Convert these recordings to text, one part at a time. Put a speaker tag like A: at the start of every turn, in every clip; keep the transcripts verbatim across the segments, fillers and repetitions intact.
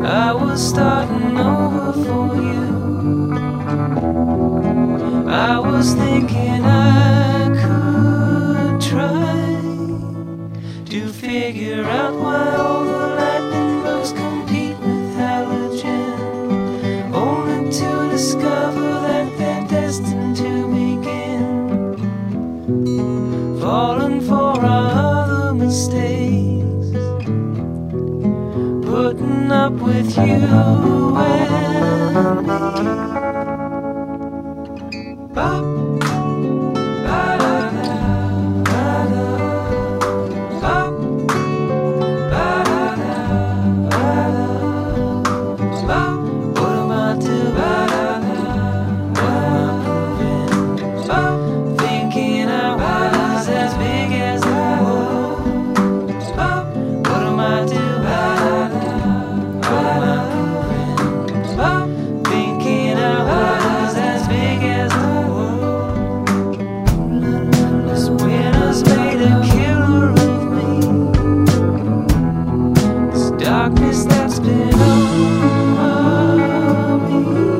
A: I was starting over for you. I was thinking I could try to figure out why all the lightning bugs compete with halogen, only to discover that they're destined to begin falling for our other mistakes, putting up with you and me. Bop. Darkness that's been over me,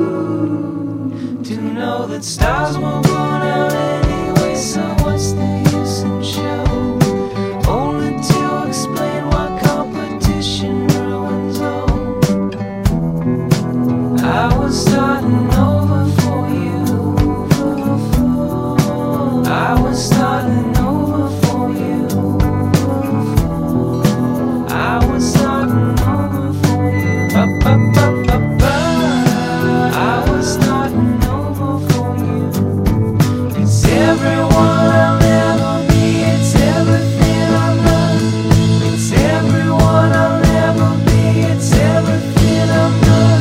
A: to know that stars won't burn out anyway, so what's the use in show? Only to explain why competition ruins all. I was starting over for you. I was starting over for you. I was starting over for you. Ba, ba, ba, ba, ba. I was starting over for you. It's everyone I'll ever be. It's everything I've done. It's everyone I'll ever be. It's everything I've done.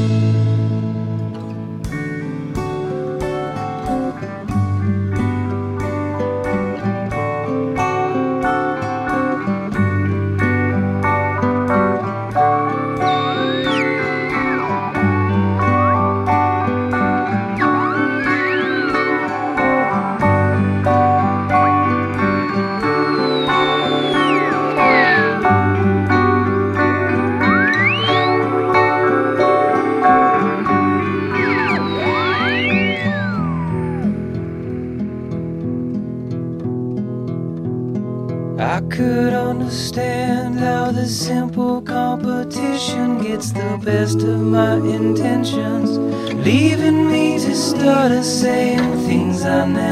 A: I could understand how the simple competition gets the best of my intentions, leaving me to start saying things I never